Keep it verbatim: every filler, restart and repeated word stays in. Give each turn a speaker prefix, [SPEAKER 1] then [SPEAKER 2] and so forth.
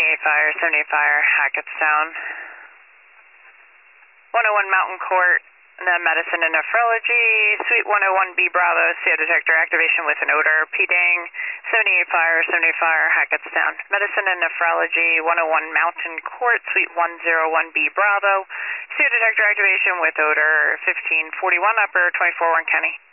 [SPEAKER 1] seventy-eight Fire, seventy-eight Fire, Hackettstown. one oh one Mountain Court, the Medicine and Nephrology, Suite one oh one B Bravo, C O detector activation with an odor, P D A N G, seventy-eight Fire, seventy-eight Fire, Hackettstown. Medicine and Nephrology, one oh one Mountain Court, Suite one oh one B Bravo, C O detector activation with odor, fifteen forty-one Upper, twenty-four Warren County.